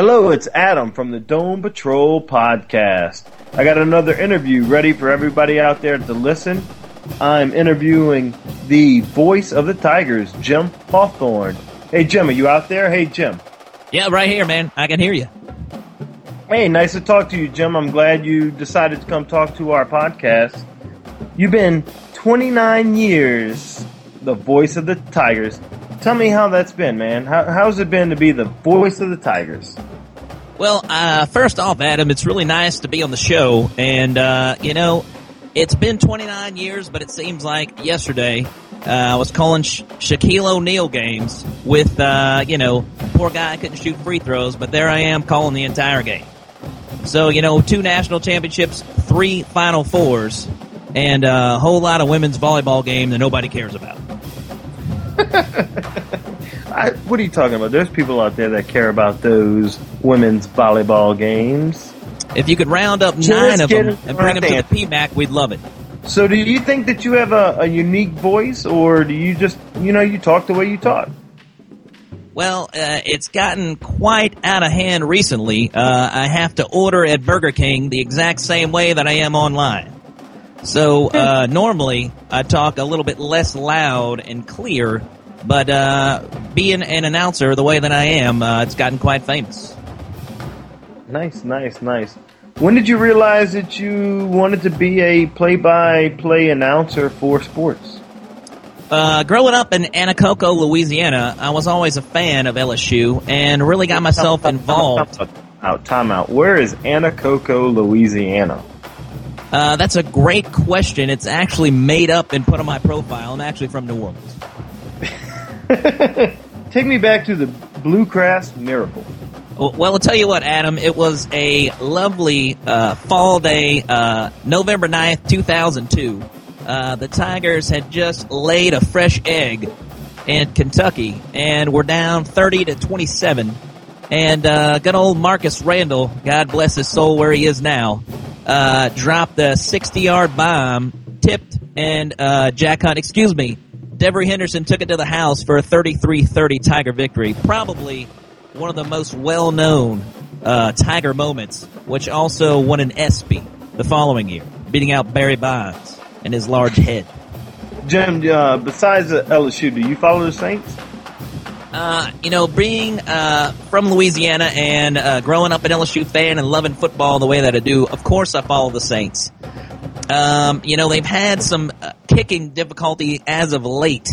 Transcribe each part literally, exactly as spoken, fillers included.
Hello, it's Adam from the Dome Patrol podcast. I got another interview ready for everybody out there to listen. I'm interviewing the voice of the Tigers, Jim Hawthorne. Hey, Jim, are you out there? Hey, Jim. Yeah, right here, man. I can hear you. Hey, nice to talk to you, Jim. I'm glad you decided to come talk to our podcast. You've been twenty-nine years the voice of the Tigers. Tell me how that's been, man. How, how's it been to be the voice of the Tigers? Well, uh, first off, Adam, it's really nice to be on the show. And, uh, you know, it's been twenty-nine years, but it seems like yesterday uh, I was calling Sha- Shaquille O'Neal games with, uh, you know, poor guy couldn't shoot free throws, but there I am calling the entire game. So, you know, two national championships, three Final Fours, and a whole lot of women's volleyball game that nobody cares about. I, what are you talking about? There's people out there that care about those women's volleyball games. If you could round up Just nine of them kidding. and bring them to the P M A C, we'd love it. So do you think that you have a, a unique voice, or do you just, you know, you talk the way you talk? Well, uh, it's gotten quite out of hand recently. Uh, I have to order at Burger King the exact same way that I am online. So uh, normally I talk a little bit less loud and clear, but uh, being an announcer the way that I am, uh, it's gotten quite famous. Nice, nice, nice. When did you realize that you wanted to be a play-by-play announcer for sports? Uh, growing up in Anacoco, Louisiana, I was always a fan of L S U and really got myself involved. Out, time out. Where is Anacoco, Louisiana? Uh, that's a great question. It's actually made up and put on my profile. I'm actually from New Orleans. Take me back to the Bluegrass Miracle. Well, I'll tell you what, Adam. It was a lovely uh, fall day, uh, November ninth, two thousand two. Uh, the Tigers had just laid a fresh egg in Kentucky, and we're down thirty to twenty-seven. And uh, good old Marcus Randall, God bless his soul where he is now, uh, dropped a sixty-yard bomb, tipped, and uh, Jack Hunt, excuse me, Devery Henderson took it to the house for a thirty-three thirty Tiger victory. Probably one of the most well-known uh, Tiger moments, which also won an ESPY the following year, beating out Barry Bonds and his large head. Jim, uh, besides the L S U, do you follow the Saints? Uh, you know, being uh, from Louisiana and uh, growing up an L S U fan and loving football the way that I do, of course I follow the Saints. Um, you know, they've had some uh, kicking difficulty as of late.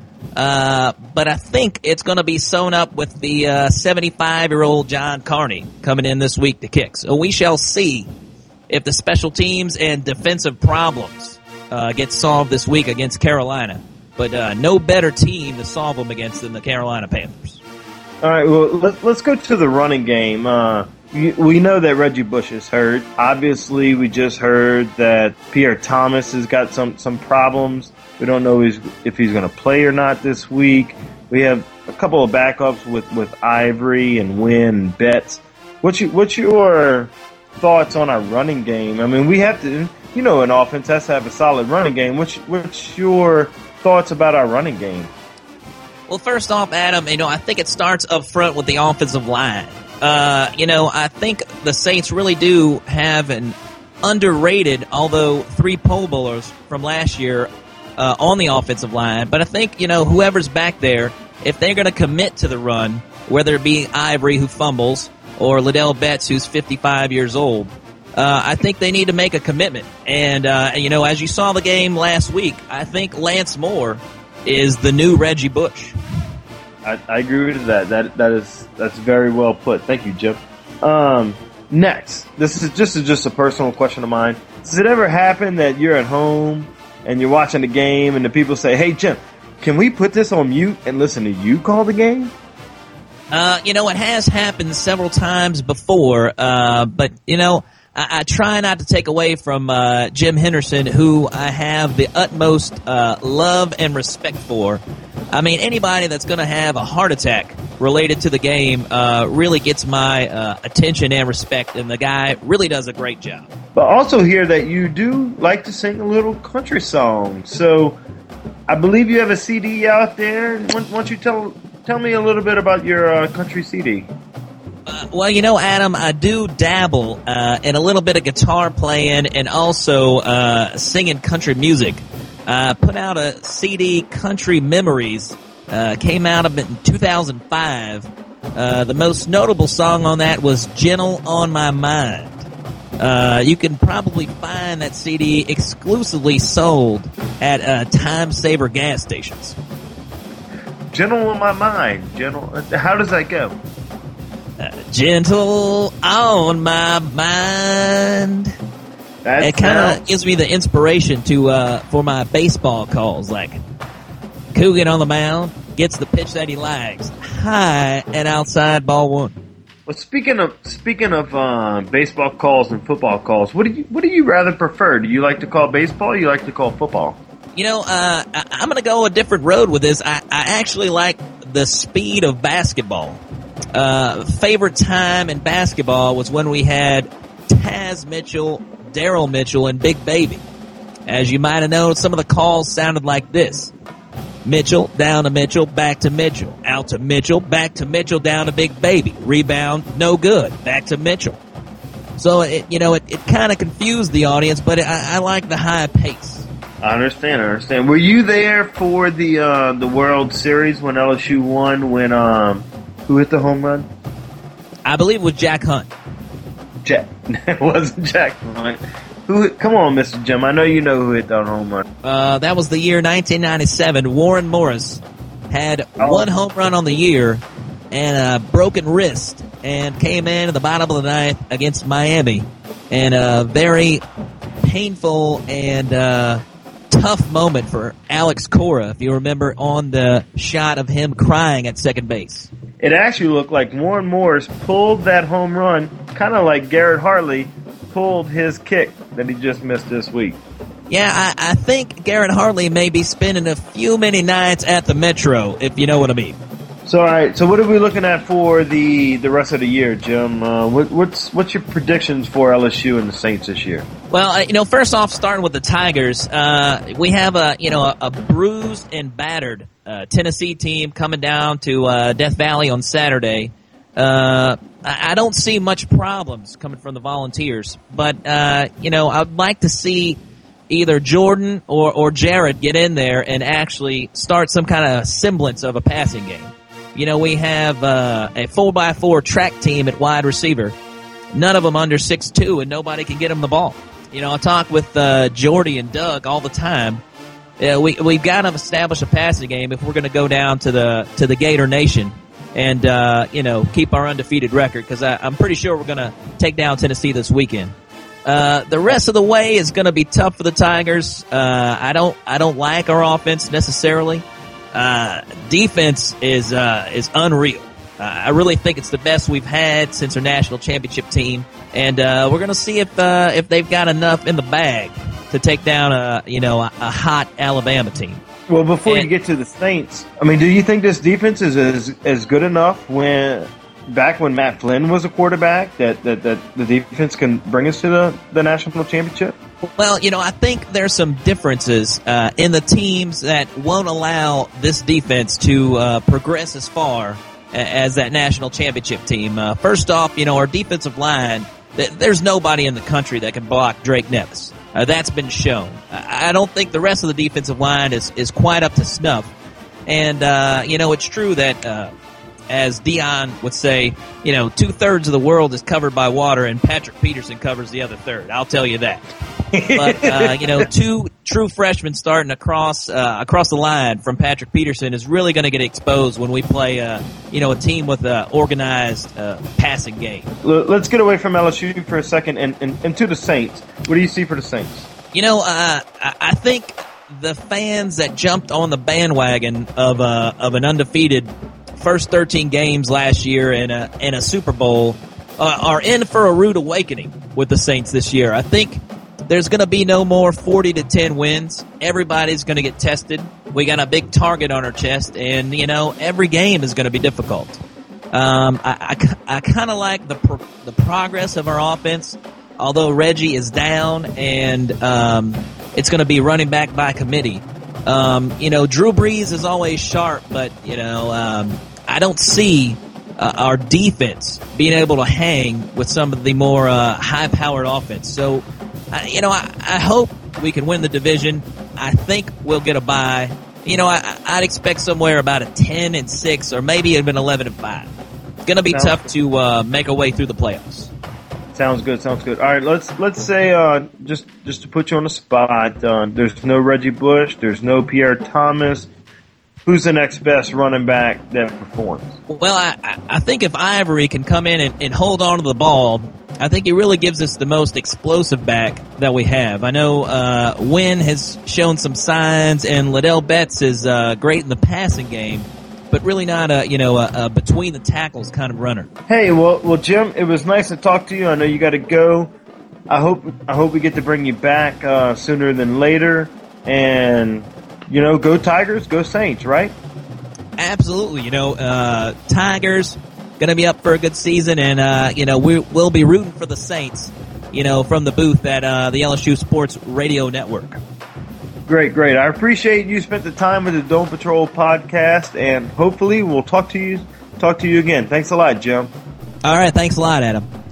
Uh, but I think it's going to be sewn up with the uh, seventy-five-year-old John Carney coming in this week to kick. So we shall see if the special teams and defensive problems uh, get solved this week against Carolina. But uh, no better team to solve them against than the Carolina Panthers. All right, well, let, let's go to the running game. Uh, we know that Reggie Bush is hurt. Obviously, we just heard that Pierre Thomas has got some, some problems. We don't know if he's going to play or not this week. We have a couple of backups with, with Ivory and Wynn and Betts. What's, you, what's your thoughts on our running game? I mean, we have to, you know, an offense has to have a solid running game. What's, what's your thoughts about our running game? Well, first off, Adam, you know, I think it starts up front with the offensive line. Uh, you know, I think the Saints really do have an underrated, although three Pro Bowlers from last year uh, on the offensive line. But I think, you know, whoever's back there, if they're going to commit to the run, whether it be Ivory who fumbles or Liddell Betts who's fifty-five years old, uh, I think they need to make a commitment. And, uh, you know, as you saw the game last week, I think Lance Moore is the new Reggie Bush. I, I agree with that. That that is that's very well put. Thank you, Jim. Um, next, this is just just a personal question of mine. Does it ever happen that you're at home and you're watching the game and the people say, "Hey, Jim, can we put this on mute and listen to you call the game?" Uh, you know, it has happened several times before, uh, but you know, I, I try not to take away from uh, Jim Henderson, who I have the utmost uh, love and respect for. I mean, anybody that's going to have a heart attack related to the game uh, really gets my uh, attention and respect, and the guy really does a great job. But also hear that you do like to sing a little country song. So I believe you have a C D out there. Why don't you tell tell me a little bit about your uh, country C D? Uh, Uh, well, you know, Adam, I do dabble uh, in a little bit of guitar playing and also uh, singing country music. Uh, put out a C D, Country Memories. Uh, came out of it in two thousand five. Uh, the most notable song on that was Gentle on My Mind. Uh, you can probably find that C D exclusively sold at uh, Time Saver gas stations. Gentle on My Mind. Gentle. How does that go? Uh, gentle on my mind. That it kind of sounds- gives me the inspiration to uh, for my baseball calls, like Coogan on the mound gets the pitch that he likes, high and outside, ball one. Well, speaking of speaking of uh, baseball calls and football calls, what do you what do you rather prefer? Do you like to call baseball? Or you like to call football? You know, uh, I, I'm going to go a different road with this. I, I actually like the speed of basketball. Uh, favorite time in basketball was when we had Taz Mitchell, Daryl Mitchell, and Big Baby. As you might have known, some of the calls sounded like this. Mitchell, down to Mitchell, back to Mitchell, out to Mitchell, back to Mitchell, down to Big Baby. Rebound, no good, back to Mitchell. So, it, you know, it, it kind of confused the audience, but I, I like the high pace. I understand. I understand. Were you there for the uh, the World Series when L S U won? When um, who hit the home run? I believe it was Jack Hunt. Jack. It wasn't Jack Hunt. Who? Come on, Mister Jim. I know you know who hit that home run. Uh, that was the year nineteen ninety-seven. Warren Morris had Oh. one home run on the year and a broken wrist and came in at the bottom of the ninth against Miami. And a very painful and uh, tough moment for Alex Cora, if you remember, on the shot of him crying at second base. It actually looked like Warren Morris pulled that home run, kind of like Garrett Hartley pulled his kick that he just missed this week. Yeah, I, I think Garrett Hartley may be spending a few many nights at the Metro, if you know what I mean. So, all right. So, what are we looking at for the the rest of the year, Jim? Uh, what, what's what's your predictions for L S U and the Saints this year? Well, uh, you know, first off, starting with the Tigers, uh, we have a you know a, a bruised and battered uh, Tennessee team coming down to uh, Death Valley on Saturday. Uh, I, I don't see much problems coming from the Volunteers, but uh, you know, I'd like to see either Jordan or or Jared get in there and actually start some kind of semblance of a passing game. You know, we have uh, a four by four track team at wide receiver. None of them under six two, and nobody can get them the ball. You know, I talk with uh, Jordy and Doug all the time. Uh, we we've got to establish a passing game if we're going to go down to the to the Gator Nation and uh, you know keep our undefeated record, because I'm pretty sure we're going to take down Tennessee this weekend. Uh, the rest of the way is going to be tough for the Tigers. Uh, I don't I don't like our offense necessarily. Uh, defense is uh, is unreal. Uh, I really think it's the best we've had since our national championship team, and uh, we're going to see if uh, if they've got enough in the bag to take down a you know a, a hot Alabama team. Well, before And- you get to the Saints, I mean, do you think this defense is as, as good enough when back when Matt Flynn was a quarterback that, that, that the defense can bring us to the, the national championship? Well, you know, I think there's some differences uh, in the teams that won't allow this defense to uh, progress as far a- as that national championship team. Uh, first off, you know, our defensive line, th- there's nobody in the country that can block Drake Nevis. Uh, that's been shown. I-, I don't think the rest of the defensive line is, is quite up to snuff. And, uh, you know, it's true that, uh, as Dion would say, you know, two-thirds of the world is covered by water, and Patrick Peterson covers the other third. I'll tell you that. But, uh, you know, two true freshmen starting across uh, across the line from Patrick Peterson is really going to get exposed when we play, uh, you know, a team with an organized uh, passing game. L- Let's get away from L S U for a second and, and, and to the Saints. What do you see for the Saints? You know, uh, I, I think the fans that jumped on the bandwagon of uh, of an undefeated first thirteen games last year in a in a Super Bowl uh, are in for a rude awakening with the Saints this year. I think there's going to be no more forty to ten wins. Everybody's going to get tested. We got a big target on our chest, and you know every game is going to be difficult. Um, I, I, I kind of like the pro- the progress of our offense, although Reggie is down, and um, it's going to be running back by committee. Um, you know, Drew Brees is always sharp, but you know, um, I don't see uh, our defense being able to hang with some of the more uh, high-powered offense. So, uh, you know, I, I hope we can win the division. I think we'll get a bye. You know, I, I'd expect somewhere about a ten and six or maybe even eleven and five. It's going to be Sounds tough good. to uh, make a way through the playoffs. Sounds good. Sounds good. All right, let's let's say uh, just just to put you on the spot. Uh, there's no Reggie Bush. There's no Pierre Thomas. Who's the next best running back that performs? Well, I, I think if Ivory can come in and, and hold on to the ball, I think he really gives us the most explosive back that we have. I know uh, Wynn has shown some signs, and Liddell Betts is uh, great in the passing game, but really not a you know a, a between the tackles kind of runner. Hey, well, well, Jim, it was nice to talk to you. I know you got to go. I hope I hope we get to bring you back uh, sooner than later, and. You know, go Tigers, go Saints, right? Absolutely. You know, uh, Tigers going to be up for a good season, and, uh, you know, we, we'll be rooting for the Saints, you know, from the booth at uh, the L S U Sports Radio Network. Great, great. I appreciate you spent the time with the Dome Patrol podcast, and hopefully we'll talk to you talk to you again. Thanks a lot, Jim. All right. Thanks a lot, Adam.